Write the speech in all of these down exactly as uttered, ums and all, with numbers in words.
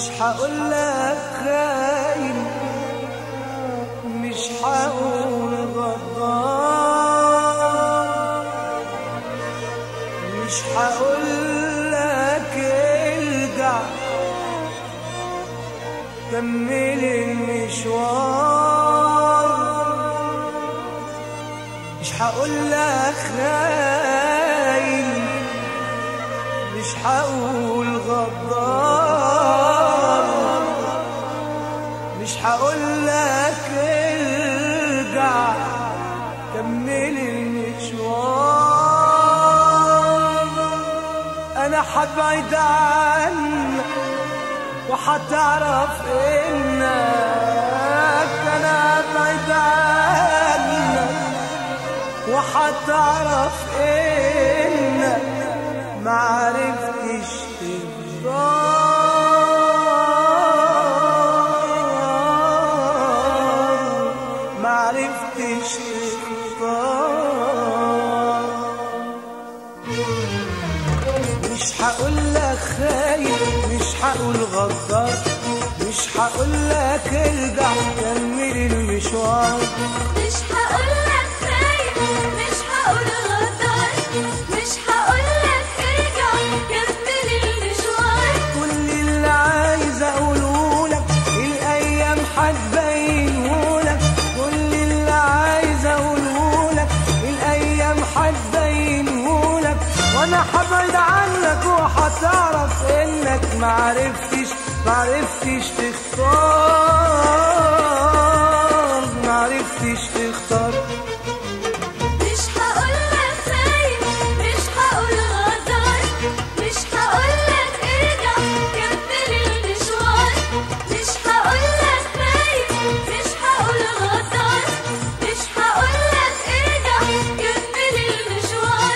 مش هقولك خاين، مش هقول غدار، مش هقولك ارجع كمل المشوار، مش هقولك خاين، مش هقول غدار، مش هقولك ارجع كمل المشوار. انا حبعد عنك وحتعرف انك، انا حبعد عنك وحتعرف انك معرفتش تختار، معرفتش تختار. مش هقولك خاين، مش هقول غدار، مش هقولك ارجع كمل المشوار، مش هقولك خاين، مش هقول غدار، مش هقولك ارجع كمل المشوار. كل اللي عايز اقولهولك الايام هتبينهولك، كل اللي عايز اقولهولك الايام هتبينهولك. وانا هبعد عنك وهتعرف انك معرفتش معرفتش تختار، معرفتش تختار. مش هقولك خاين، مش هقول غدار، مش هقولك ارجع كمل المشوار. مش هقولك خاين، مش هقول غدار، مش هقولك ارجع كمل المشوار.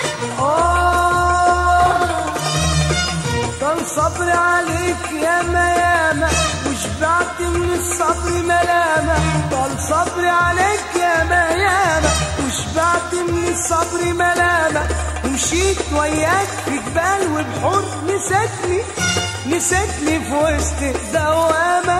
آه كان صبري عليك ياما ياما وشبعت من الصبر ملامة، طال صبري عليك ياما ياما وشبعت من الصبر ملامة. ومشيت وياك في جبال وبحور، نسيتني نسيتني في وسط الدوامة.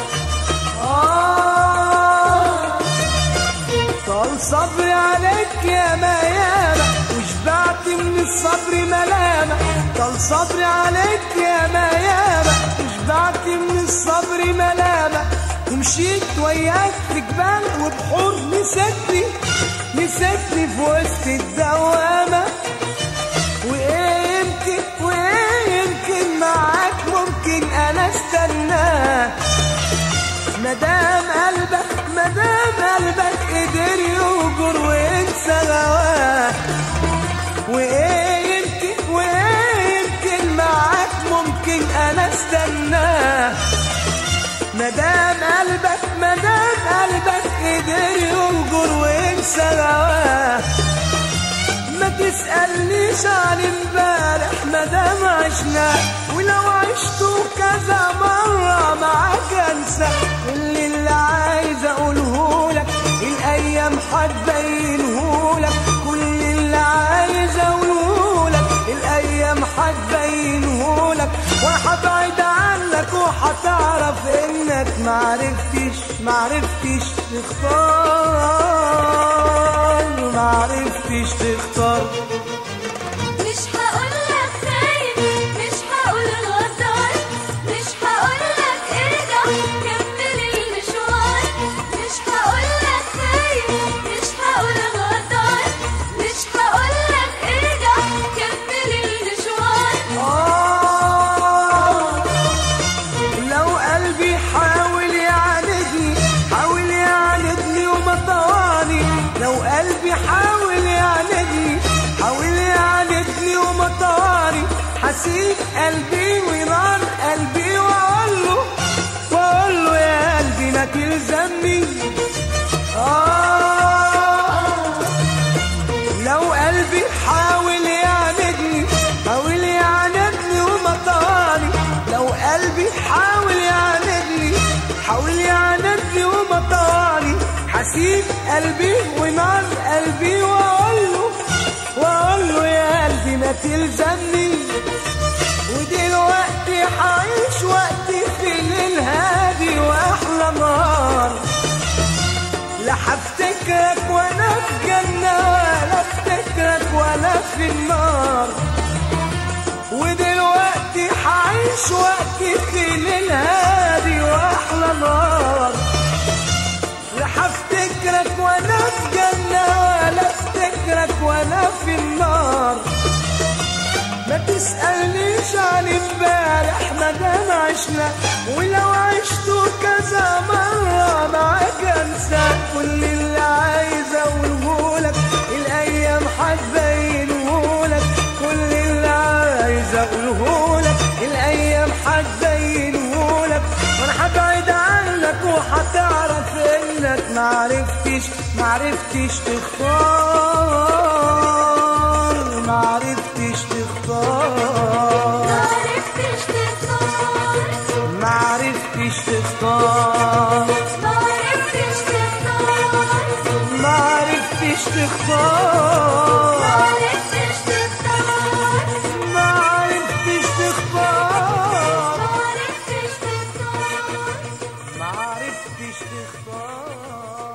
آه طال صبري عليك ياما ياما وشبعت من الصبر ملامة، طال صبري عليك ياما ياما وشبعت من الصبر ملامة. ومشيت وياك في جبال وبحور، نسيتني نسيتني في وسط الدوامة. وايه يمكن وايه يمكن معاك ممكن انا استناك، مدام قلبك مدام قلبك قدر يهجر وينسى غواك. وايه يمكن وايه يمكن معاك ممكن انا استناك، مدام قلبك مدام قلبك قدر يهجر وينسى غواك. ما تسألنيش عن امبارح مدام عشنا، ولو عشتوا كذا مرة معاك انسى. كل اللي عايز اقولهولك الايام هتبينهولك، كل اللي عايز اقولهولك الايام هتبينهولك. وهبعد عنك وهتعرف انك معرفتش معرفتش تختار، معرفتش تختار. مش هقولك خاين، مش هقول غدار، مش هقولك ارجع كمل المشوار. مش هقولك خاين، مش هقول غدار، مش هقولك ارجع كمل المشوار. آه لو قلبي حاول يعاندني حاول يعاندني وما طواني، لو قلبي حاول يعاندني حاول يعاندني وما طواني. حسيب قلبي ونار قلبي واقول له واقول له يا قلبي ما تلزمني. آه لو قلبي حاول يعاندني حاول يعاندني وما طواني، لو قلبي حاول يعاندني حاول يعاندني وما طواني. حسيب قلبي ونار قلبي واقول له واقول له يا قلبي ما تلزمني. ودلوقتي حعيش وقتي في نار. ما تسألنيش عن امبارح مادام عشنا، ولو عشته كذا مرة معاك انسى. كل اللي عايز اقولهولك الايام هتبينهولك، كل اللي عايز اقولهولك الايام هتبينهولك. وانا هبعد عنك وهتعرف انك معرفتش معرفتش تختار، معرفتش تختار، معرفتش تختار، معرفتش تختار، معرفتش تختار، معرفتش تختار، معرفتش تختار، معرفتش تختار، معرفتش تختار. معرفتش تختار.